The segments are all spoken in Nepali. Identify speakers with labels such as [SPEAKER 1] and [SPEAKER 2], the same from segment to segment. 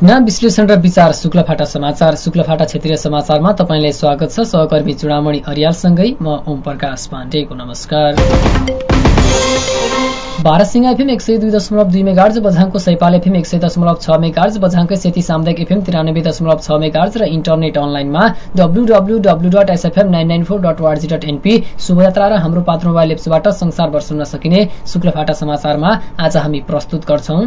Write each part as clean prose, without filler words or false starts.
[SPEAKER 1] घटना विश्लेषण र विचार शुक्लफाटा समाचार। शुक्लफाटा क्षेत्रीय समाचारमा तपाईंलाई स्वागत छ। सहकर्मी चुडामणि अर्यालसँगै म ओम प्रकाश पाण्डेको नमस्कार। बारसिंह एफएम 102.2 मेगाहर्ज, बझाङको सैपाल एफएम 100.6 मेगाहर्ज, बझाङकै सेती सामुदायिक एफएम 93.6 मेगाहर्ज र इन्टरनेट अनलाइनमा www.sfm994.org.np शुभयात्रा र हाम्रो पात्र मोबाइल एप्सबाट संसारभर सुन्न सकिने शुक्लफाटा समाचारमा आज हामी प्रस्तुत गर्छौं।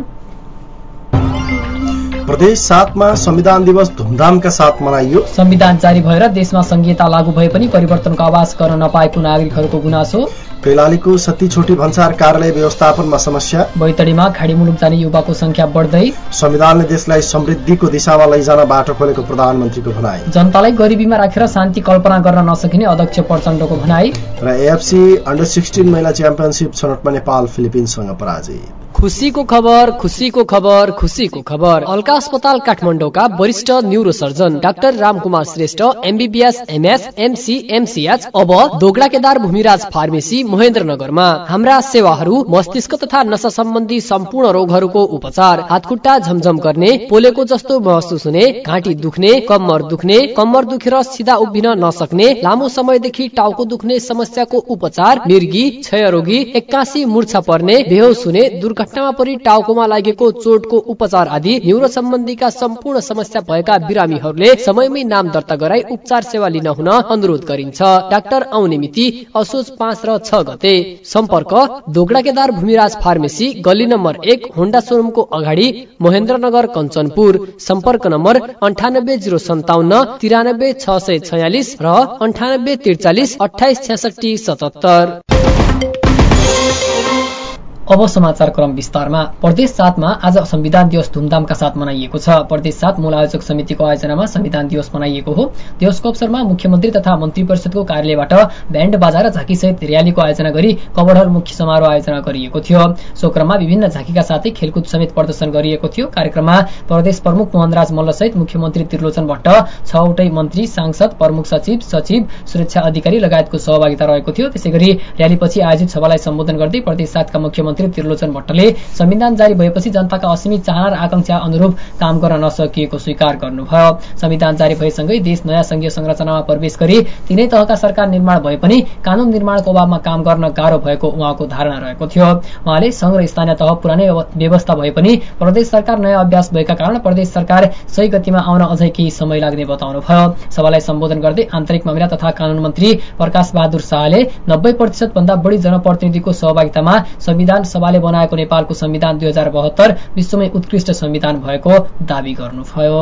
[SPEAKER 2] प्रदेश 7 मा संविधान दिवस धुमधामका साथ मनाइयो।
[SPEAKER 1] संविधान जारी भएर देशमा संघीयता लागू भए पनि परिवर्तनको आवाज गर्न नपाएको नागरिकहरूको गुनासो।
[SPEAKER 2] कैलालीको सती छोटी भन्सार कार्यालय व्यवस्थापनमा समस्या।
[SPEAKER 1] बैतडीमा खाडी मुलुक जाने युवाको संख्या बढ्दै।
[SPEAKER 2] संविधानले देशलाई समृद्धिको दिशामा लैजान बाटो खोलेको प्रधानमन्त्रीको भनाई।
[SPEAKER 1] जनतालाई गरिबीमा राखेर शान्ति कल्पना गर्न नसकिने अध्यक्ष प्रचण्डको भनाई।
[SPEAKER 2] र एएफसी अन्डर 16 महिला च्याम्पियनशिप छनौटमा नेपाल फिलिपिन्ससँग पराजित।
[SPEAKER 1] खुशीको खबर, खुशीको खबर, खुशीको खबर। अलका अस्पताल काठमाडौँका वरिष्ठ neurosurgeon doctor Ramkumar Shrestha MBBS MS MC MCh अब दोगडा केदार भूमिराज फार्मेसी महेन्द्रनगरमा। हाम्रा सेवाहरू मस्तिष्क तथा नसा सम्बन्धी सम्पूर्ण रोगहरूको उपचार, हातखुट्टा झमझम गर्ने, पोलेको जस्तो महसुस हुने, घाँटी दुख्ने, कम्मर दुखेर सिधा उभिन नसक्ने, लामो समयदेखि टाउको दुख्ने समस्याको उपचार, मिर्गी, क्षयरोगी, एक्कासी मूर्छा पर्ने, बेहोस हुने, दुर्घटनामा परि टाउकोमा लागेको चोटको उपचार आदि न्यूरो सम्बन्धीका सम्पूर्ण समस्या भएका बिरामीहरूले समयमै नाम दर्ता गराई उपचार सेवा लिन हुन अनुरोध गरिन्छ। डाक्टर आउने मिति असोज 5 र 6 गते। सम्पर्क दोगडा केदार भूमिराज फार्मेसी, गल्ली नम्बर 1, होन्डा शोरूमको अगाडि, महेन्द्रनगर, कञ्चनपुर। सम्पर्क नम्बर 9805 93 646 र 9843 28 66 77। अब समाचार क्रम विस्तारमा। प्रदेश 7 मा आज संविधान दिवस धुमधामका साथ मनाइएको छ। प्रदेश 7 मूल आयोजक समितिको आयोजनामा संविधान दिवस मनाइएको हो। दिवसको अवसरमा मुख्यमन्त्री तथा मन्त्री परिषदको कार्यालयबाट ब्याण्ड बाजा र झाँकी सहित र्यालीको आयोजना गरी कवडहल मुख्य समारोह आयोजना गरिएको थियो। सो क्रममा विभिन्न झाँकीका साथै खेलकुद समेत प्रदर्शन गरिएको थियो। कार्यक्रममा प्रदेश प्रमुख मोहनराज मल्ल सहित मुख्यमन्त्री त्रिलोचन भट्ट, 6 वटै मन्त्री, सांसद, प्रमुख सचिव, सुरक्षा अधिकारी लगायतको सहभागिता रहेको थियो। त्यसैगरी र्यालीपछि आयोजित सभालाई सम्बोधन गर्दै प्रदेश 7 का मुख्यमन्त्री त्रिलोचन भट्टले संविधान जारी भएपछि जनताका असीमित चाहना र आकांक्षा अनुरूप काम गर्न नसकिएको स्वीकार गर्नुभयो। संविधान जारी भएसँगै देश नयाँ संघीय संरचनामा प्रवेश गरी तीनै तहका सरकार निर्माण भए पनि कानून निर्माणको अभावमा काम गर्न गाह्रो भएको उहाँको धारणा रहेको थियो। उहाँले संघ र स्थानीय तह पुरानै व्यवस्था भए पनि प्रदेश सरकार नयाँ अभ्यास भएका कारण प्रदेश सरकार सही गतिमा आउन अझै केही समय लाग्ने बताउनुभयो। सभालाई सम्बोधन गर्दै आन्तरिक मामिला तथा कानून मन्त्री प्रकाश बहादुर शाहले 90% भन्दा बढी जनप्रतिनिधिको सहभागितामा संविधान सभाले बनाएको नेपालको संविधान 2072 विश्वमै उत्कृष्ट संविधान भएको दावी गर्नुभयो।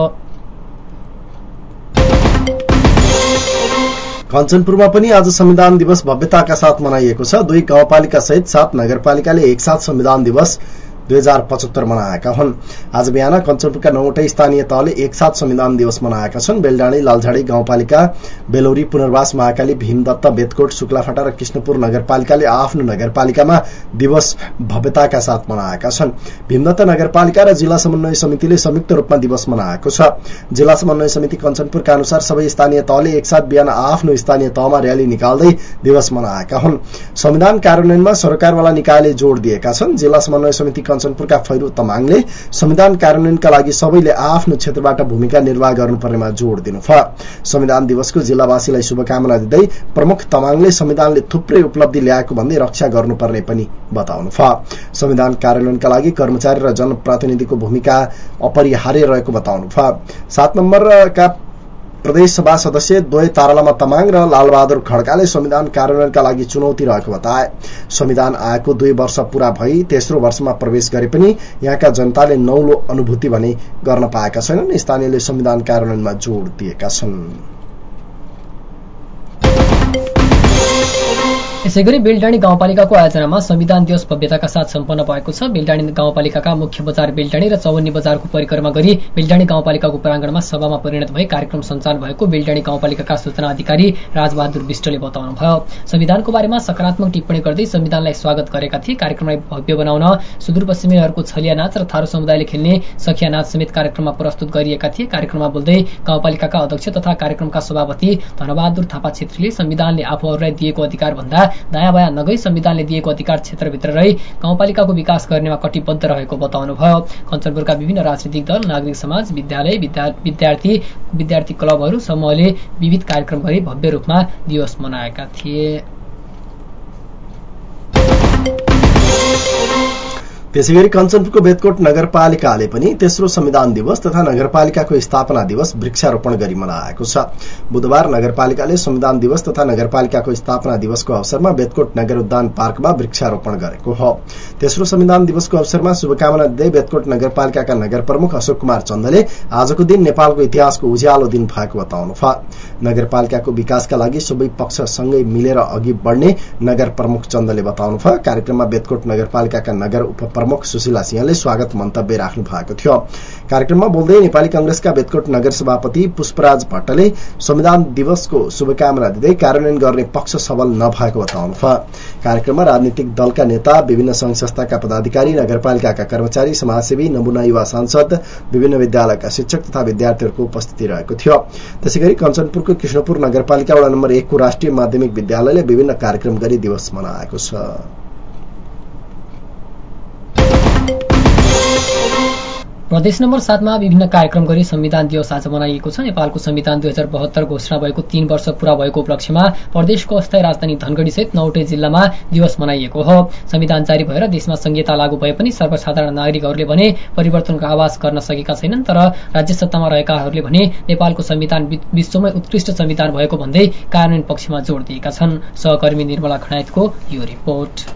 [SPEAKER 2] कञ्चनपुरमा पनि आज संविधान दिवस भव्यताका साथ मनाइएको छ। 2 गाउँपालिका सहित 7 नगरपालिकाले एकसाथ संविधान दिवस 2075 मनाएका हुन्। आज बिहान कञ्चनपुरका 9वटै स्थानीय तहले एकसाथ संविधान दिवस मनाएका छन्। बेलडाँडी, लालझाडी गाउँपालिका, बेलौरी, पुनर्वास, महाकाली, भीमदत्त, बेतकोट, शुक्लाफाटा र कृष्णपुर नगरपालिकाले आफ्नो नगरपालिकामा दिवस भव्यताका साथ मनाएका छन्। भीमदत्त नगरपालिका र जिल्ला समन्वय समितिले संयुक्त रूपमा दिवस मनाएको छ। जिल्ला समन्वय समिति कञ्चनपुरका अनुसार सबै स्थानीय तहले एकसाथ बिहान आफ्नो स्थानीय तहमा र्याली निकाल्दै दिवस मनाएका हुन्। संविधान कार्यान्वयनमा सरकारवाला निकायले जोड़ दिएका छन्। जिल्ला समन्वय समिति कञ्चनपुरका फैरू तमाङले संविधान कार्यान्वयनका लागि सबैले आफ्नो क्षेत्रबाट भूमिका निर्वाह गर्नुपर्नेमा जोड़ दिनुभयो। संविधान दिवसको जिल्लावासीलाई शुभकामना दिँदै प्रमुख तमाङले संविधानले थुप्रै उपलब्धि ल्याएको भन्दै रक्षा गर्नुपर्ने पनि बताउनुभयो। संविधान कार्यान्वयनका लागि कर्मचारी र जनप्रतिनिधिको भूमिका अपरिहार्य रहेको बताउनुभयो। 7 नम्बरका प्रदेश सभा सदस्य द्वय तारालामा तमाङ र लालबहादुर खड्काले संविधान कार्यान्वयनका लागि चुनौती रहेको बताए। संविधान आएको 2 वर्ष पूरा भई तेस्रो वर्षमा प्रवेश गरे पनि यहाँका जनताले नौलो अनुभूति भने गर्न पाएका छैनन्। स्थानीयले संविधान कार्यान्वयनमा जोड़ दिएका छन्।
[SPEAKER 1] यसैगरी बेलडाँडी गाउँपालिकाको आयोजनामा संविधान दिवस भव्यताका साथ सम्पन्न भएको छ। बेलडाँडी गाउँपालिकाका मुख्य बजार बेलडाँडी र चौवन्नी बजारको परिक्रमा गरी बेलडाँडी गाउँपालिकाको प्राङ्गणमा सभामा परिणत भई कार्यक्रम सञ्चालन भएको बेलडाँडी गाउँपालिकाका सूचना अधिकारी राजबहादुर विष्टले बताउनुभयो। संविधानको बारेमा सकारात्मक टिप्पणी गर्दै संविधानलाई स्वागत गरेका थिए। कार्यक्रमलाई भव्य बनाउन सुदूरपश्चिमेहरूको छलिया नाच र थारू समुदायले खेल्ने सखिया नाच समेत कार्यक्रममा प्रस्तुत गरिएका थिए। कार्यक्रममा बोल्दै गाउँपालिकाका अध्यक्ष तथा कार्यक्रमका सभापति धनबहादुर थापा छेत्रीले संविधानले आफूहरूलाई दिएको अधिकार भन्दा दायाँ बायाँ नगई संविधानले दिएको अधिकार क्षेत्रभित्र रही गाउँपालिकाको विकास गर्नेमा कटिबद्ध रहेको बताउनुभयो। कञ्चनपुरका विभिन्न राजनीतिक दल, नागरिक समाज, विद्यालय, विद्यार्थी क्लबहरू समूहले विविध कार्यक्रम गरी भव्य रूपमा दिवस मनाएका थिए।
[SPEAKER 2] त्यसैगरी कञ्चनपुरको बेतकोट नगरपालिकाले पनि तेस्रो संविधान दिवस तथा नगरपालिकाको स्थापना दिवस वृक्षारोपण गरी मनाएको छ। बुधबार नगरपालिकाले संविधान दिवस तथा नगरपालिकाको स्थापना दिवसको अवसरमा बेतकोट नगर उद्यान पार्कमा वृक्षारोपण गरेको हो। तेस्रो संविधान दिवसको अवसरमा शुभकामना दिँदै बेतकोट नगरपालिकाका नगर प्रमुख अशोक कुमार चन्दले आजको दिन नेपालको इतिहासको उज्यालो दिन भएको बताउनुभयो। नगरपालिकाको विकासका लागि सबै पक्षसँगै मिलेर अघि बढ्ने नगर प्रमुख चन्दले बताउनुभयो। कार्यक्रममा बेतकोट नगरपालिकाका नगर उपप्रमुख सुशीला सिंहले स्वागत मन्तव्य राख्नु भएको थियो। कार्यक्रममा बोल्दै नेपाली कांग्रेसका बेतकोट नगर सभापति पुष्पराज भट्टले संविधान दिवसको शुभकामना दिँदै कार्यान्वयन गर्ने पक्ष सबल नभएको बताउनुभयो। कार्यक्रममा राजनीतिक दलका नेता, विभिन्न संघ संस्थाका पदाधिकारी, नगरपालिकाका कर्मचारी, समाजसेवी, नमुना युवा सांसद, विभिन्न विद्यालयका शिक्षक तथा विद्यार्थीहरूको उपस्थिति रहेको थियो। त्यसैगरी कञ्चनपुरको कृष्णपुर नगरपालिका वडा नम्बर 1 को राष्ट्रिय माध्यमिक विद्यालयले विभिन्न कार्यक्रम गरी दिवस मनाएको छ।
[SPEAKER 1] प्रदेश नम्बर 7 मा विभिन्न कार्यक्रम गरी संविधान दिवस आज मनाइएको छ। नेपालको संविधान 2072 घोषणा भएको 3 वर्ष पूरा भएको उपलक्ष्यमा प्रदेशको अस्थायी राजधानी धनगढ़ी सहित 9वटै जिल्लामा दिवस मनाइएको हो। संविधान जारी भएर देशमा संहिता लागू भए पनि सर्वसाधारण नागरिकहरूले भने परिवर्तनको आवाज गर्न सकेका छैनन्। तर राज्य सत्तामा रहेकाहरूले भने नेपालको संविधान विश्वमै उत्कृष्ट संविधान भएको भन्दै कार्यान्वयन पक्षमा जोड़ दिएका छन्। सहकर्मी निर्मला खनायतको यो रिपोर्ट।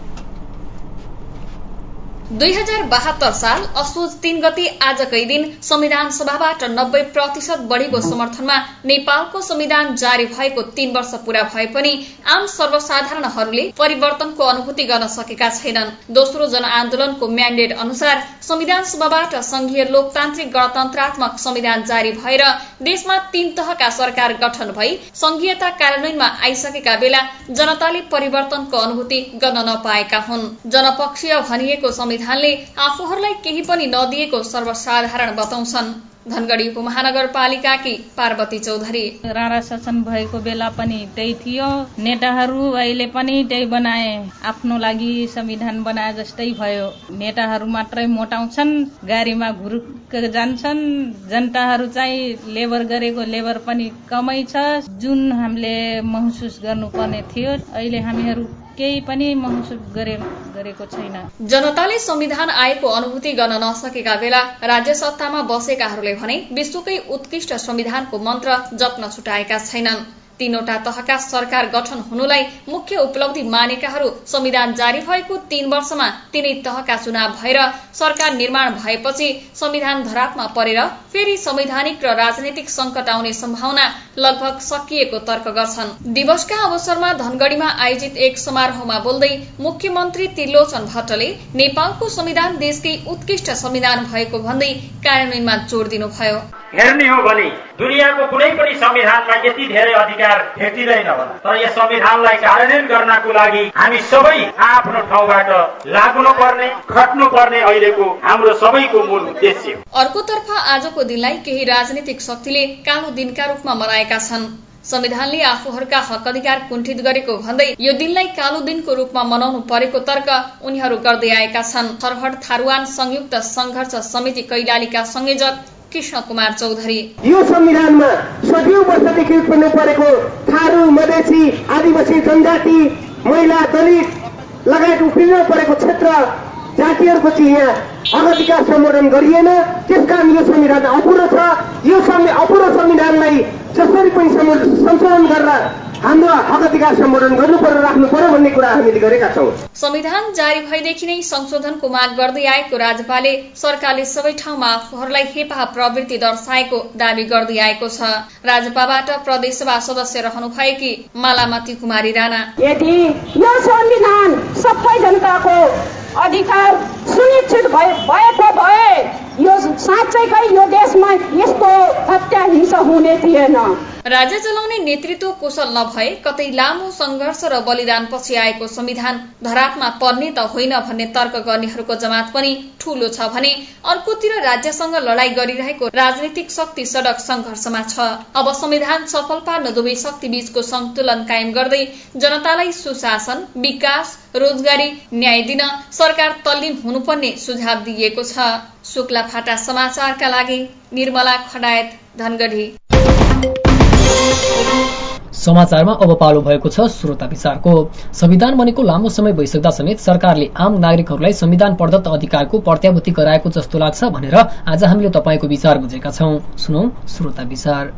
[SPEAKER 3] 2072 साल असोज 3 गते आजकै दिन संविधान सभाबाट 90% बढ़ीको समर्थनमा नेपालको संविधान जारी भएको 3 वर्ष पूरा भए पनि आम सर्वसाधारणहरूले परिवर्तनको अनुभूति गर्न सकेका छैनन्। दोस्रो जनआन्दोलनको म्यान्डेट अनुसार संविधान सभाबाट संघीय लोकतान्त्रिक गणतन्त्रात्मक संविधान जारी भएर देशमा 3 तहका सरकार गठन भई संघीयता कार्यान्वयनमा आइसकेका बेला जनताले परिवर्तनको अनुभूति गर्न नपाएका हुन्। जनपक्षीय भनिएको संविधानले आफूहरूलाई केही पनि नदिएको सर्वसाधारण बताउँछन्। धनगढ़ी उपमहानगरपालिकाकी पार्वती चौधरी।
[SPEAKER 4] राणा शासन भएको बेला पनि त्यही थियो। नेताहरू अहिले पनि त्यही बनाए, आफ्नो लागि संविधान बनाए जस्तै भयो। नेताहरू मात्रै मोटाउँछन्, गाडीमा घुरुक जान्छन्। जनताहरू चाहिँ लेबर गरेको लेबर पनि कमै छ। जुन हामीले महसुस गर्नुपर्ने थियो अहिले हामीहरू केही पनि महसुस गरेको छैन। जनताले
[SPEAKER 3] संविधान आएको अनुभूति गर्न नसकेका बेला राज्य सत्तामा बसेकाहरूले भने विश्वकै उत्कृष्ट संविधानको मन्त्र जप्न छुटाएका छैनन्। 3वटा तहका सरकार गठन हुनुलाई मुख्य उपलब्धि मानेकाहरू संविधान जारी भएको 3 वर्षमा 3 तहका चुनाव भएर सरकार निर्माण भएपछि संविधान धरापमा परेर फेरि संवैधानिक र राजनीतिक संकट आउने सम्भावना लगभग सकिएको तर्क गर्छन्। दिवसका अवसरमा धनगढ़ीमा आयोजित एक समारोहमा बोल्दै मुख्यमन्त्री त्रिलोचन भट्टले नेपालको संविधान देशकै उत्कृष्ट संविधान भएको भन्दै कार्यान्वयनमा जोड़ दिनुभयो।
[SPEAKER 5] हेर्ने हो भने दुनियाँको कुनै पनि संविधानमा यति धेरै अधिकार भेटिँदैन होला, तर यस संविधानलाई कार्यान्वयन गर्नको लागि हामी सबै आफ्नो ठाउँबाट लाग्नुपर्ने, खट्नुपर्ने अहिलेको हाम्रो सबैको मूल उद्देश्य हो।
[SPEAKER 3] अर्कोतर्फ आजको दिनलाई केही राजनीतिक शक्तिले कालो दिनका रूपमा मनाएका छन्। संविधानले आफूहरूका हक अधिकार कुण्ठित गरेको भन्दै यो दिनलाई कालो दिनको रूपमा मनाउनु परेको तर्क उनीहरू गर्दै आएका छन्। थरहट थारूवान संयुक्त संघर्ष समिति कैलालीका संयोजक कृष्ण कुमार चौधरी।
[SPEAKER 6] यो संविधानमा सदियौं वर्षदेखि उत्पन्न परेको थारू, मधेसी, आदिवासी जनजाति, महिला, दलित लगायत उफ्रिन परेको क्षेत्र जातिहरूको चाहिँ यहाँ हक अधिकार सम्बोधन गरिएन। त्यसकारण यो संविधान अपुरो छ। यो अपुरो संविधानलाई जसरी पनि संशोधन गरेर हाम्रो हक अधिकार सम्बोधन गर्नु पर्यो, राख्नु पर्यो भन्ने कुरा हामीले गरेका छौं।
[SPEAKER 3] संविधान जारी भएदेखि नै संशोधनको माग गर्दै आएको राज्यपालले सरकारले सबै ठाउँमा आफूहरूलाई हेपा प्रवृत्ति दर्शाएको दावी गर्दै आएको छ। राज्यपालबाट प्रदेशसभा सदस्य रहनु भएकी मालामती कुमारी राणा।
[SPEAKER 7] यदि यो संविधान सबै जनताको अधिकार सुनिश्चित भएको भए यो साँच्चैकै यो देशमा यस्तो हत्या हिंसा हुने थिएन।
[SPEAKER 3] राज्य चलाउने नेतृत्व कुशल नभए कतै लामो संघर्ष र बलिदानपछि आएको संविधान धरापमा पर्ने त होइन भन्ने तर्क गर्नेहरूको जमात पनि ठूलो छ भने अर्कोतिर राज्यसँग लडाई गरिरहेको राजनीतिक शक्ति सडक संघर्षमा छ। अब संविधान सफल पार्न दुवै शक्ति बीचको सन्तुलन कायम गर्दै जनतालाई सुशासन, विकास, रोजगारी, न्याय दिन सरकार तल्लीन हुनुपर्ने सुझाव दिइएको छ। शुक्ला फाटा समाचारका लागि निर्मला खडायत, धनगढी।
[SPEAKER 1] समाचारमा अब पालो भएको छ श्रोता विचारको। संविधान बनेको लामो समय भइसक्दा समेत सरकारले आम नागरिकहरूलाई संविधान प्रदत्त अधिकारको प्रत्याभूति गराएको जस्तो लाग्छ भनेर आज हामीले तपाईको विचार बुझेका छौं। सुनौ श्रोता विचार।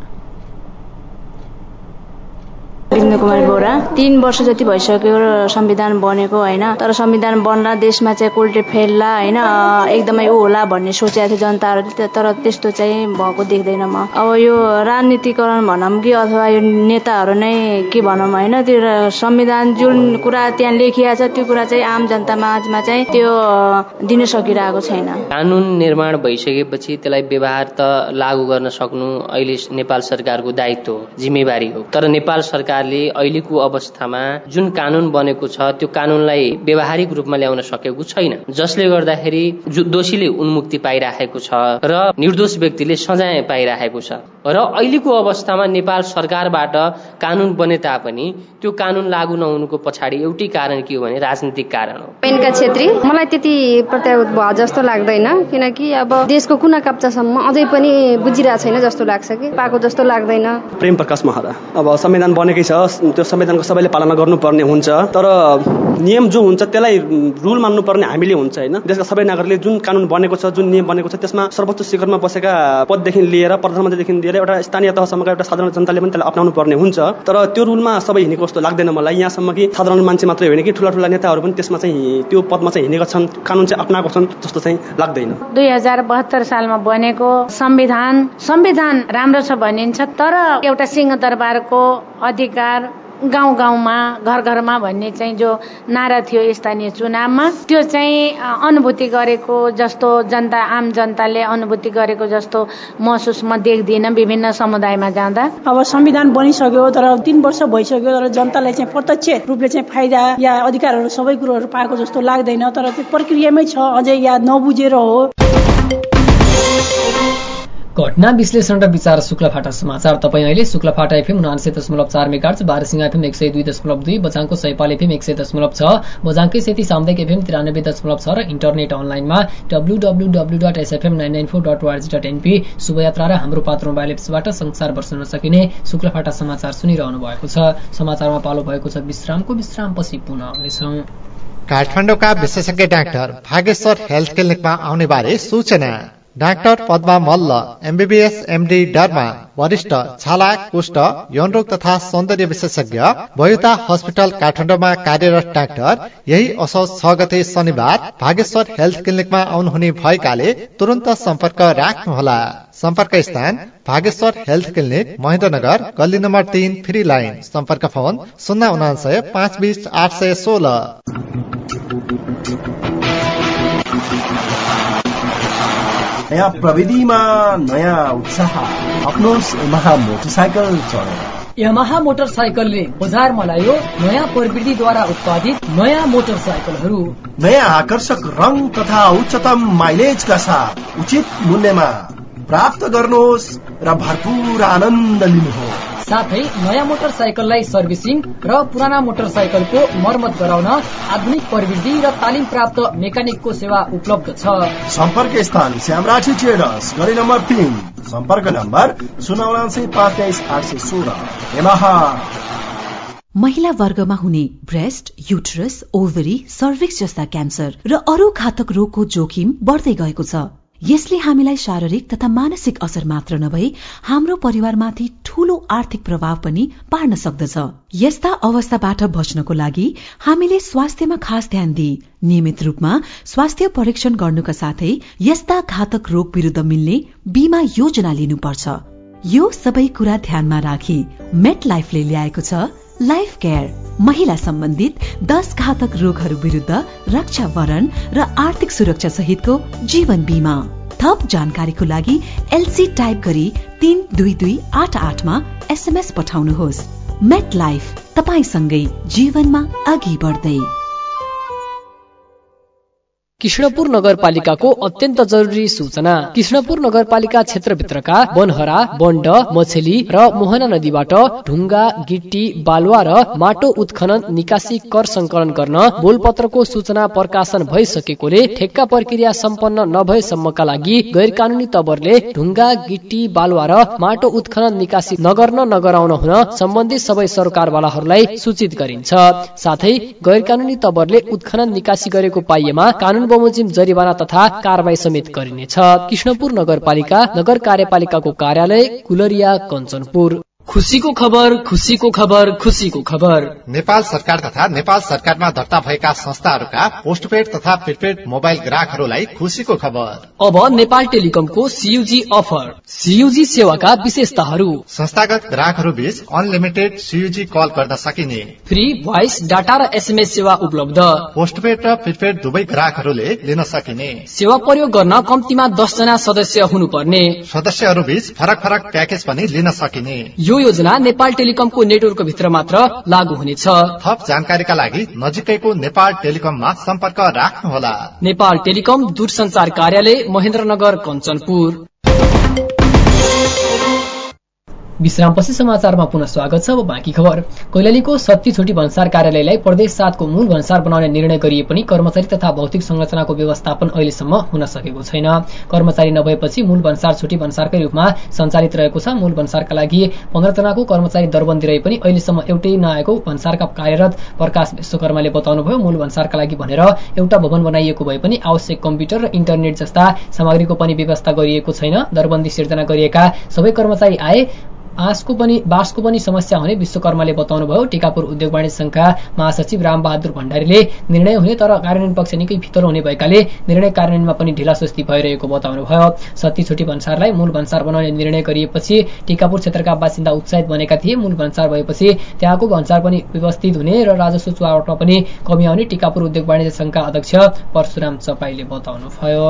[SPEAKER 8] विष्णु कुमारी बोरा। 3 वर्ष जति भइसक्यो संविधान बनेको हैन, तर संविधान बन्ला देशमा चाहिँ कोल्टे फेल्ला हैन, एकदमै उ होला भन्ने सोचेको थियो जनताहरूले, तर त्यस्तो चाहिँ भएको देख्दैन म। अब यो राजनीतिकरण भनौं कि अथवा यो नेताहरू नै के भनौं हैन, त्यो संविधान जुन कुरा त्यहाँ लेखिएको छ त्यो कुरा चाहिँ आम जनता माझमा चाहिँ त्यो दिन सकिरहेको छैन।
[SPEAKER 9] कानून निर्माण भइसकेपछि त्यसलाई व्यवहार त लागू गर्न सक्नु अहिले नेपाल सरकारको दायित्व हो, जिम्मेवारी हो। तर नेपाल सरकार अहिलेको अवस्थामा जुन कानून बनेको छ त्यो कानूनलाई व्यावहारिक रूपमा ल्याउन सकेको छैन, जसले गर्दाखेरि दोषीले उन्मुक्ति पाइराखेको छ र निर्दोष व्यक्तिले सजाय पाइराखेको छ। र अहिलेको अवस्थामा नेपाल सरकारबाट कानून बने तापनि त्यो कानून लागू नहुनुको पछाडि एउटै कारण के हो भने राजनीतिक कारण हो।
[SPEAKER 10] पेनका छेत्री, मलाई त्यति प्रत्याभूत भयो जस्तो लाग्दैन, किनकि अब देशको कुना काप्चासम्म अझै पनि बुझिरहेको छैन जस्तो लाग्छ कि पाएको जस्तो लाग्दैन।
[SPEAKER 11] प्रेम प्रकाश महरा। अब संविधान बनेकै छ, त्यो संविधानको सबैले पालना गर्नुपर्ने हुन्छ, तर नियम जो हुन्छ त्यसलाई रुल मान्नुपर्ने हामीले हुन्छ हैन। देशका सबै नागरिकले जुन कानून बनेको छ, जुन नियम बनेको छ त्यसमा सर्वोच्च शिखरमा बसेका पददेखि लिएर प्रधानमन्त्रीदेखि लिएर एउटा स्थानीय तहसम्मका एउटा साधारण जनताले पनि त्यसलाई अपनाउनु पर्ने हुन्छ, तर त्यो रुलमा सबै हिँडेको जस्तो लाग्दैन मलाई। यहाँसम्म कि साधारण मान्छे मात्रै होइन कि ठूला ठूला नेताहरू पनि त्यसमा चाहिँ त्यो पदमा चाहिँ हिँडेका छन्, कानून चाहिँ अपनाएको छन् जस्तो चाहिँ लाग्दैन।
[SPEAKER 7] 2072 सालमा बनेको संविधान राम्रो छ भनिन्छ, तर एउटा सिंहदरबारको अधिकार गाउँ गाउँमा घर घरमा भन्ने चाहिँ जो नारा थियो स्थानीय चुनावमा, त्यो चाहिँ अनुभूति गरेको जस्तो जनता आम जनताले अनुभूति गरेको जस्तो महसुस म देख्दिन विभिन्न समुदायमा जाँदा।
[SPEAKER 12] अब संविधान बनिसक्यो तर 3 वर्ष भइसक्यो, तर जनतालाई चाहिँ प्रत्यक्ष रूपले चाहिँ फाइदा या अधिकारहरू सबै कुरोहरू पाएको जस्तो लाग्दैन, तर त्यो प्रक्रियामै छ, अझै या नबुझेर हो।
[SPEAKER 1] घटना विश्लेषण र विचार शुक्लाफाटा समाचार। तपाईँ अहिले Shuklaphata FM 99.4 megahertz, Barsingh FM 102.2, बझाङको सैपाल एफएम 100.6, बझाङकै सेती सामुदायिक एफएम 93.6 र इन्टरनेट अनलाइनमा www.sfm994.org.np शुभयात्रा र हाम्रो पात्र मोबाइल एप्सबाट संसारभर सुन्न सकिने शुक्लाफाटा समाचार सुनिरहनु भएको छ। समाचारमा पालो भएको छ विश्रामको। विश्रामपछि पुनः आउनेछौँ।
[SPEAKER 13] काठमाडौँका विशेषज्ञ डाक्टर भागेश्वर हेल्थ क्लिनिकमा आउने बारे सूचना। Doctor Padma Malla, MBBS MD derma, वरिष्ठ छाला, कुष्ठ, यौनरोग तथा सौन्दर्य विशेषज्ञ, भयुता हस्पिटल काठमाडौँमा कार्यरत डाक्टर यही असोज 6 गते शनिबार भागेश्वर हेल्थ क्लिनिकमा आउनुहुने भएकाले तुरन्त सम्पर्क राख्नुहोला। सम्पर्क स्थान भागेश्वर हेल्थ क्लिनिक, महेन्द्रनगर, गल्ली नम्बर 3, फ्री लाइन। सम्पर्क फोन 099 520 816।
[SPEAKER 2] नयाँ प्रविधिमा नयाँ उत्साह, अपनोस् यमाहा मोटरसाइकल चढेर।
[SPEAKER 1] यमाहा मोटरसाइकलले बजारमा ल्यायो नयाँ प्रविधिद्वारा उत्पादित नयाँ मोटरसाइकलहरू।
[SPEAKER 2] नयाँ आकर्षक रङ तथा उच्चतम माइलेजका साथ उचित मूल्यमा प्राप्त गर्नुहोस् र भरपूर आनन्द लिनुहोस्।
[SPEAKER 1] साथै नयाँ मोटरसाइकललाई सर्भिसिङ र पुराना मोटरसाइकलको मर्मत गराउन आधुनिक प्रविधि र तालिम प्राप्त मेकानिकको सेवा उपलब्ध छ।
[SPEAKER 2] सम्पर्क स्थान श्यामराठी ट्रेडर्स, गली नम्बर 3, सम्पर्क नम्बर 099 523 816। यमाहा।
[SPEAKER 14] महिला वर्गमा हुने ब्रेस्ट, युटरस, ओभरी, सर्भिक्स जस्ता क्यान्सर र अरू घातक रोगको जोखिम बढ्दै गएको छ। यसले हामीलाई शारीरिक तथा मानसिक असर मात्र नभई हाम्रो परिवारमाथि ठूलो आर्थिक प्रभाव पनि पार्न सक्दछ। यस्ता अवस्थाबाट बच्नको लागि हामीले स्वास्थ्यमा खास ध्यान दिई नियमित रूपमा स्वास्थ्य परीक्षण गर्नुका साथै यस्ता घातक रोग विरुद्ध मिल्ने बीमा योजना लिनुपर्छ। यो सबै कुरा ध्यानमा राखी मेट लाइफले ल्याएको छ लाइफ केयर, महिला सम्बन्धित 10 घातक रोगहरू विरुद्ध रक्षावरण र आर्थिक सुरक्षा सहितको जीवन बीमा। थप जानकारीको लागि LC टाइप गरी 32288 मा SMS पठाउनुहोस्। मेट लाइफ, तपाईसँगै जीवनमा अघि बढ्दै।
[SPEAKER 1] कृष्णपुर नगरपालिकाको अत्यन्त जरुरी सूचना। कृष्णपुर नगरपालिका क्षेत्रभित्रका बनहरा, बन्ड, मछली र मोहना नदीबाट ढुङ्गा, गिट्टी, बालुवा र माटो उत्खनन निकासी कर संकलन गर्न बोलपत्रको सूचना प्रकाशन भइसकेकोले ठेक्का प्रक्रिया सम्पन्न नभएसम्मका लागि गैर कानूनी तवरले ढुङ्गा, गिट्टी, बालुवा र माटो उत्खनन निकासी नगर्न नगराउन हुन सम्बन्धित सबै सरकारवालाहरूलाई सूचित गरिन्छ। साथै गैर कानूनी तवरले उत्खनन निकासी गरेको पाइएमा कानून बमोजिम जरिवाना तथा कारबाही समेत गरिनेछ। कृष्णपुर नगरपालिका नगर कार्यपालिकाको कार्यालय कुलरिया कञ्चनपुर। खुसीको खबर, खुसीको खबर, खुसीको खबर।
[SPEAKER 13] नेपाल सरकार तथा नेपाल सरकारमा दर्ता भएका संस्थाहरूका पोस्टपेड तथा प्रिपेड मोबाइल ग्राहकहरूलाई खुसीको खबर।
[SPEAKER 1] अब नेपाल टेलिकमको CUG अफर। CUG सेवाका विशेषताहरू:
[SPEAKER 13] संस्थागत ग्राहकहरू बीच अनलिमिटेड CUG कल गर्न सकिने,
[SPEAKER 1] फ्री भोइस डाटा र SMS सेवा उपलब्ध,
[SPEAKER 13] पोस्टपेड र प्रिपेड दुवै ग्राहकहरूले लिन सकिने,
[SPEAKER 1] सेवा प्रयोग गर्न कम्तीमा 10 जना सदस्य हुनुपर्ने,
[SPEAKER 13] सदस्यहरू बीच फरक फरक प्याकेज पनि लिन सकिने।
[SPEAKER 1] यो योजना नेपाल टेलिकमको नेटवर्कको भित्र मात्र लागू हुनेछ।
[SPEAKER 13] थप जानकारीका लागि नजिकैको नेपाल टेलिकममा सम्पर्क राख्नुहोला।
[SPEAKER 1] नेपाल टेलिकम दूरसञ्चार कार्यालय महेन्द्रनगर कञ्चनपुर। विश्रामपछि समाचारमा पुनः स्वागत छ। अब बाँकी खबर। कैलालीको सत्ती छोटी भन्सार कार्यालयलाई प्रदेश 7 को मूल भन्सार बनाउने निर्णय गरिए पनि कर्मचारी तथा भौतिक संरचनाको व्यवस्थापन अहिलेसम्म हुन सकेको छैन। कर्मचारी नभएपछि मूल भन्सार छोटी भन्सारकै रूपमा सञ्चालित रहेको छ। मूल भन्सारका लागि 15 जनाको कर्मचारी दरबन्दी रहे पनि अहिलेसम्म एउटै नआएको भन्सारका कार्यरत प्रकाश विश्वकर्माले बताउनुभयो। मूल भन्सारका लागि भनेर एउटा भवन बनाइएको भए पनि आवश्यक कम्प्युटर र इन्टरनेट जस्ता सामग्रीको पनि व्यवस्था गरिएको छैन। दरबन्दी सिर्जना गरिएका सबै कर्मचारी आए बाँसको पनि समस्या हुने विश्वकर्माले बताउनुभयो। टिकापुर उद्योग वाणिज्य संघका महासचिव रामबहादुर भण्डारीले निर्णय हुने तर कार्यान्वयन पक्ष निकै फितलो हुने भएकाले निर्णय कार्यान्वयनमा पनि ढिलासुस्ती भइरहेको बताउनुभयो। सत्ती छोटी भन्सारलाई मूल भन्सार बनाउने निर्णय गरिएपछि टिकापुर क्षेत्रका बासिन्दा उत्साहित बनेका थिए। मूल भन्सार भएपछि त्यहाँको भन्सार पनि व्यवस्थित हुने र राजस्व चुहावटमा पनि कमी आउने टिकापुर उद्योग वाणिज्य संघका अध्यक्ष परशुराम चपाईले बताउनुभयो।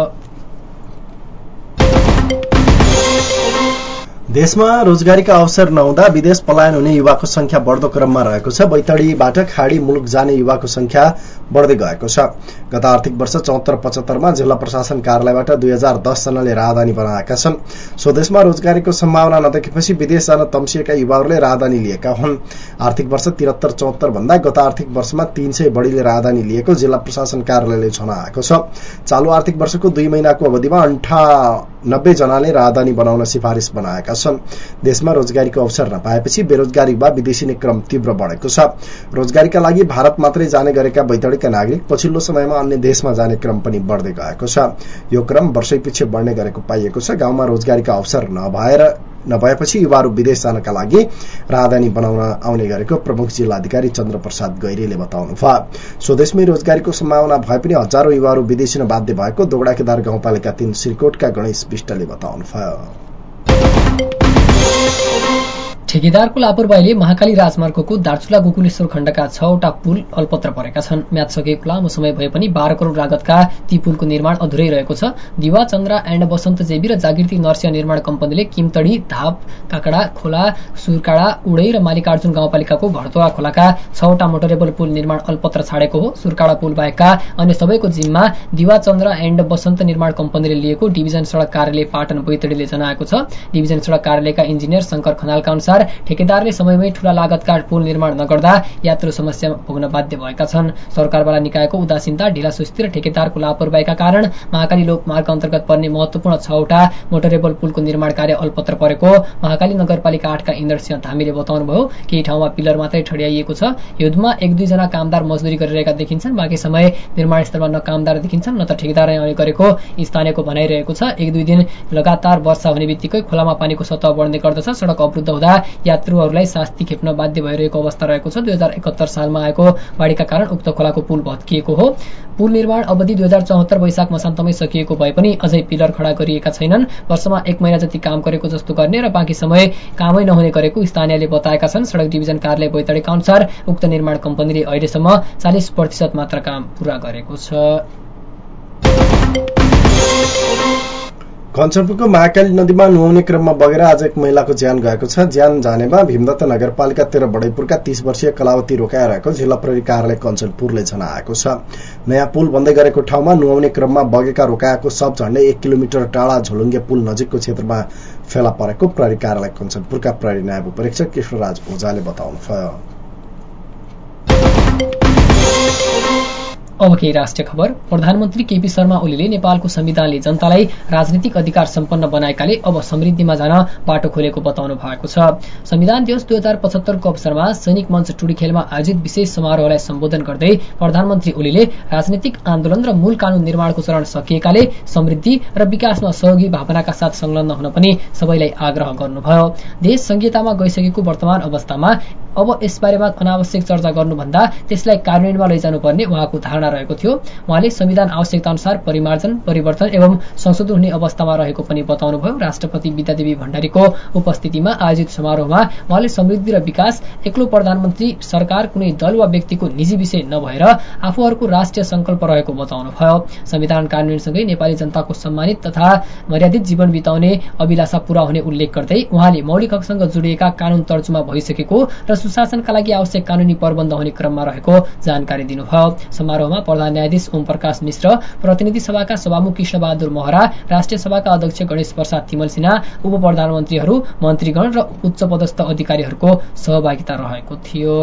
[SPEAKER 2] देशमा रोजगारीका अवसर नहुँदा विदेश पलायन हुने युवाको संख्या बढ्दो क्रममा रहेको छ। बैतडीबाट खाडी मुलुक जाने युवाको संख्या बढ्दै गएको छ। गत आर्थिक वर्ष 74-75 मा जिल्ला प्रशासन कार्यालयबाट 2010 जनाले राहदानी बनाएका छन्। स्वदेशमा रोजगारीको सम्भावना नदेखेपछि विदेश जान तम्सिएका युवाहरूले राहदानी लिएका हुन्। आर्थिक वर्ष 73-74 भन्दा गत आर्थिक वर्षमा 300 बढीले राहदानी लिएको जिल्ला प्रशासन कार्यालयले जनाएको छ। चालू आर्थिक वर्षको 2 महिनाको अवधिमा 98 जनाले राहदानी बनाउन सिफारिस बनाएका छन्। देशमा रोजगारीको अवसर नपाएपछि बेरोजगार युवा विदेशिने क्रम तीव्र बढेको छ। रोजगारीका लागि भारत मात्रै जाने गरेका बैतडीका नागरिक पछिल्लो समयमा अन्य देशमा जाने क्रम पनि बढ्दै गएको छ। यो क्रम वर्षैपछि बढ्ने गरेको पाइएको छ। गाउँमा रोजगारीका अवसर नभएपछि युवाहरू विदेश जानका लागि राहदानी बनाउन आउने गरेको प्रमुख जिल्लाधिकारी चन्द्र प्रसाद गैरेले बताउनुभयो। स्वदेशमै रोजगारीको सम्भावना भए पनि हजारौं युवाहरू विदेशिन बाध्य भएको दोगडाकेदार गाउँपालिका 3 श्रीकोटका गणेश विष्टले बताउनुभयो।
[SPEAKER 1] ठेकेदारको लापरवाहीले महाकाली राजमार्गको दार्चुला गोकुलेश्वर खण्डका 6वटा पुल अल्पत्र परेका छन्। म्याद सकेको लामो समय भए पनि 12 करोड़ लागतका ती पुलको निर्माण अधुरै रहेको छ। दिवा चन्द्रा एण्ड बसन्त जेबी र जागृति नर्सिया निर्माण कम्पनीले किमतडी, धाप, काकडा खोला, सुरकाडा, उडै र मालिकार्जुन गाउँपालिकाको भडतोवा खोलाका 6वटा मोटरेबल पुल निर्माण अल्पत्र छाडेको हो। सुरकाडा पुल बाहेकका अन्य सबैको जिम्मा दिवा चन्द्रा एण्ड बसन्त निर्माण कम्पनीले लिएको डिभिजन सड़क कार्यालय पाटन बैतडीले जनाएको छ। डिभिजन सड़क कार्यालयका इन्जिनियर शंकर खनालका अनुसार ठेकेदारले समयमै ठूला लागतका पुल निर्माण नगर्दा यात्रु समस्या भोग्न बाध्य भएका छन्। सरकारवाला निकायको उदासीनता, ढिलासुस्ती र ठेकेदारको लापरवाहीका कारण महाकाली लोकमार्ग अन्तर्गत पर्ने महत्वपूर्ण 6वटा मोटरेबल पुलको निर्माण कार्य अल्पत्र परेको महाकाली नगरपालिका 8 का इन्द्रसिंह धामीले बताउनुभयो। केही ठाउँमा पिलर मात्रै ठड्याइएको छ। युद्धमा 1-2 जना कामदार मजदुरी गरिरहेका देखिन्छन्। बाँकी समय निर्माण स्थलमा न कामदार देखिन्छन् न त ठेकेदारले आउने गरेको स्थानीयको भनाइरहेको छ। 1-2 दिन लगातार वर्षा हुने बित्तिकै खोलामा पानीको सतह बढ्ने गर्दछ। सड़क अवरुद्ध हुँदा यात्रुहरूलाई शास्ति खेप्न बाध्य भइरहेको अवस्था रहेको छ। 2071 सालमा आएको बाढीका कारण उक्त खोलाको पुल भत्किएको हो। पुल निर्माण अवधि 2074 वैशाख मसान्तमै सकिएको भए पनि अझै पिलर खडा गरिएका छैनन्। वर्षमा 1 महिना जति काम गरेको जस्तो गर्ने र बाँकी समय कामै नहुने गरेको स्थानीयले बताएका छन्। सडक डिभिजन कार्यालय बैतडीका अनुसार उक्त निर्माण कम्पनीले अहिलेसम्म 40% मात्र काम पूरा गरेको छ।
[SPEAKER 2] कञ्चनपुरको महाकाली नदीमा नुहाउने क्रममा बगेर आज एक महिलाको ज्यान गएको छ। ज्यान जानेमा भीमदत्त नगरपालिका 13 बडैपुरका 30 वर्षीय कलावती रोकाया रहेको जिल्ला प्रहरी कार्यालय कञ्चनपुरले जनाएको छ। नयाँ पुल बन्दै गरेको ठाउँमा नुहाउने क्रममा बगेका रोकाएको शव झण्डै 1 किलोमिटर टाढा झोलुङ्गे पुल नजिकको क्षेत्रमा फेला परेको प्रहरी कार्यालय कञ्चनपुरका प्रहरी नायब उपरीक्षक कृष्णराज ओझाले बताउनुभयो।
[SPEAKER 1] अब केही राष्ट्रिय खबर। प्रधानमन्त्री केपी शर्मा ओलीले नेपालको संविधानले जनतालाई राजनीतिक अधिकार सम्पन्न बनाएकाले अब समृद्धिमा जान बाटो खोलेको बताउनु भएको छ। संविधान दिवस 2075 को अवसरमा सैनिक मञ्च टुडीखेलमा आयोजित विशेष समारोहलाई सम्बोधन गर्दै प्रधानमन्त्री ओलीले राजनीतिक आन्दोलन र मूल कानून निर्माणको चरण सकिएकाले समृद्धि र विकासमा सहयोगी भावनाका साथ संलग्न हुन पनि सबैलाई आग्रह गर्नुभयो। देश संघीयतामा गइसकेको वर्तमान अवस्थामा अब यसबारेमा अनावश्यक चर्चा गर्नुभन्दा त्यसलाई कार्यान्वयनमा लैजानुपर्ने उहाँको धारणा रहेको थियो। उहाँले संविधान आवश्यकता अनुसार परिमार्जन, परिवर्तन एवं संशोधन हुने अवस्थामा रहेको पनि बताउनुभयो। राष्ट्रपति विद्यादेवी भण्डारीको उपस्थितिमा आयोजित समारोहमा उहाँले समृद्धि र विकास एक्लो प्रधानमन्त्री सरकार कुनै दल वा व्यक्तिको निजी विषय नभएर आफूहरूको राष्ट्रिय संकल्प रहेको बताउनुभयो। संविधान कार्यान्वयनसँगै नेपाली जनताको सम्मानित तथा मर्यादित जीवन बिताउने अभिलाषा पूरा हुने उल्लेख गर्दै उहाँले मौलिक हकसँग जोडिएका कानून तर्जुमा भइसकेको र सुशासनका लागि आवश्यक कानूनी प्रबन्ध हुने क्रममा रहेको जानकारी दिनुभयो। समारोहमा प्रधान न्यायाधीश ओम प्रकाश मिश्र, प्रतिनिधि सभाका सभामुख कृष्णबहादुर महरा, राष्ट्रिय सभाका अध्यक्ष गणेश प्रसाद तिमल सिन्हा, उप प्रधानमन्त्रीहरू, मन्त्रीगण र उच्च पदस्थ अधिकारीहरूको सहभागिता रहेको थियो।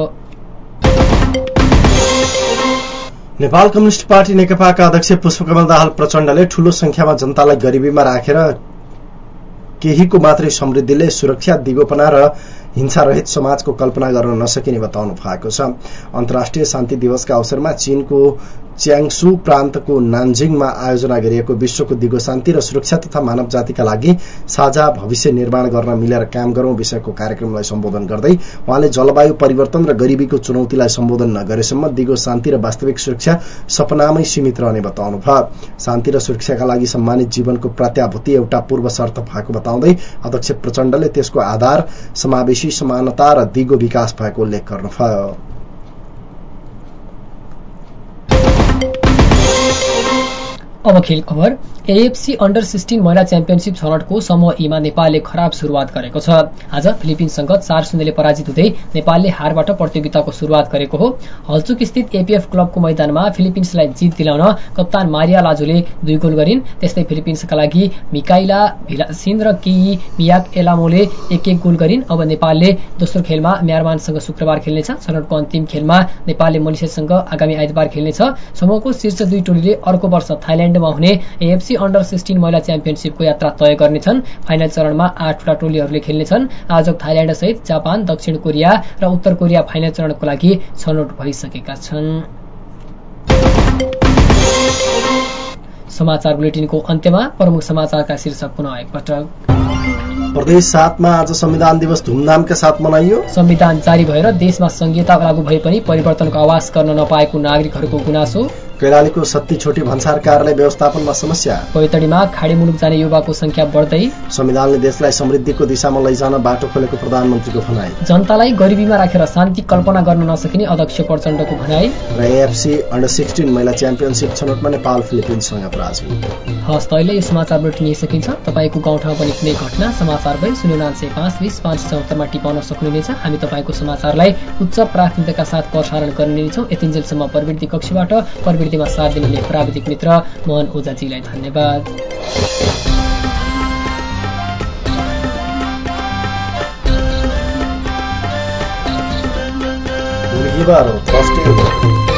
[SPEAKER 2] नेपाल कम्युनिस्ट पार्टी नेकपाका अध्यक्ष पुष्पकमल दाहाल प्रचण्डले ठूलो संख्यामा जनतालाई गरिबीमा राखेर केहीको मात्रै समृद्धिले सुरक्षा, दिगोपना र हिंसारहित समाजको कल्पना गर्न नसकिने बताउनु भएको छ। अन्तर्राष्ट्रिय शान्ति दिवसका अवसरमा चीनको च्याङसु प्रान्तको नान्जिङमा आयोजना गरिएको विश्वको दिगो शान्ति र सुरक्षा तथा मानव जातिका लागि साझा भविष्य निर्माण गर्न मिलेर काम गरौं विषयको कार्यक्रमलाई सम्बोधन गर्दै उहाँले जलवायु परिवर्तन र गरिबीको चुनौतीलाई सम्बोधन नगरेसम्म दिगो शान्ति र वास्तविक सुरक्षा सपनामै सीमित रहने बताउनुभयो। शान्ति र सुरक्षाका लागि सम्मानित जीवनको प्रत्याभूति एउटा पूर्व शर्त भएको बताउँदै अध्यक्ष प्रचण्डले त्यसको आधार समावेशी समानता र दिगो विकास भएको उल्लेख गर्नुभयो।
[SPEAKER 1] अब खेल खबर। एएफसी अन्डर 16 महिला च्याम्पियनशिप छनौटको समूह ईमा नेपालले खराब शुरूआत गरेको छ। आज फिलिपिन्ससँग 4-0ले पराजित हुँदै नेपालले हारबाट प्रतियोगिताको शुरूआत गरेको हो। हल्चुक स्थित एपीएफ क्लबको मैदानमा फिलिपिन्सलाई जित दिलाउन कप्तान मारिया लाजोले 2 गोल गरिन्। त्यस्तै फिलिपिन्सका लागि मिकाइला भिलासिन र केही मियाक एलामोले 1-1 गोल गरिन्। अब नेपालले दोस्रो खेलमा म्यानमारसँग शुक्रबार खेल्नेछ। छनौटको अन्तिम खेलमा नेपालले मलेसियासँग आगामी आइतबार खेल्नेछ। समूहको शीर्ष 2 टोलीले अर्को वर्ष थाइल्याण्डमा हुने एएफसी अन्डर 16 महिला च्याम्पियनशिपको यात्रा तय गर्नेछन्। फाइनल चरणमा 8 वटा टोलीहरूले खेल्नेछन्। आयोजक थाइल्याण्ड सहित जापान, दक्षिण कोरिया र उत्तर कोरिया फाइनल चरणको लागि छनौट भइसकेका छन्। समाचार बुलेटिनको अन्त्यमा प्रमुख समाचारका शीर्षक पुनः एकपटक।
[SPEAKER 2] प्रदेश 7 मा आज संविधान दिवस धुमधामका साथ मनाइयो।
[SPEAKER 1] संविधान जारी भएर देशमा संघीयता लागू भए पनि परिवर्तनको आवाज गर्न नपाएको नागरिकहरूको गुनासो।
[SPEAKER 2] कैलालीको सत्ती छोटी भन्सार कार्यालय व्यवस्थापनमा समस्या।
[SPEAKER 1] बैतडीमा खाडी मुलुक जाने युवाको संख्या बढ्दै।
[SPEAKER 2] संविधानले देशलाई समृद्धिको दिशामा लैजान बाटो खोलेको प्रधानमन्त्रीको भनाई।
[SPEAKER 1] जनतालाई गरिबीमा राखेर शान्ति कल्पना गर्न नसकिने अध्यक्ष प्रचण्डको भनाई।
[SPEAKER 2] र एएफसी अन्डर 16 महिला च्याम्पियनशिप छनौटमा नेपाल फिलिपिन्ससँग पराजित।
[SPEAKER 1] हस् त अहिले यो समाचार बुलेटिन यही सकिन्छ। तपाईको गाउँठाउँ पनि कुनै घटना समाचार भई 099520 मा टिपाउन सक्नुहुनेछ। हामी तपाईको समाचारलाई उच्च प्राथमिकताका साथ प्रसारण गर्ने छौं। यतिन्जेलसम्म प्रविधि कक्षबाट प्रविधिमा साथ दिनुहुने प्राविधिक मित्र मोहन ओझाजीलाई धन्यवाद।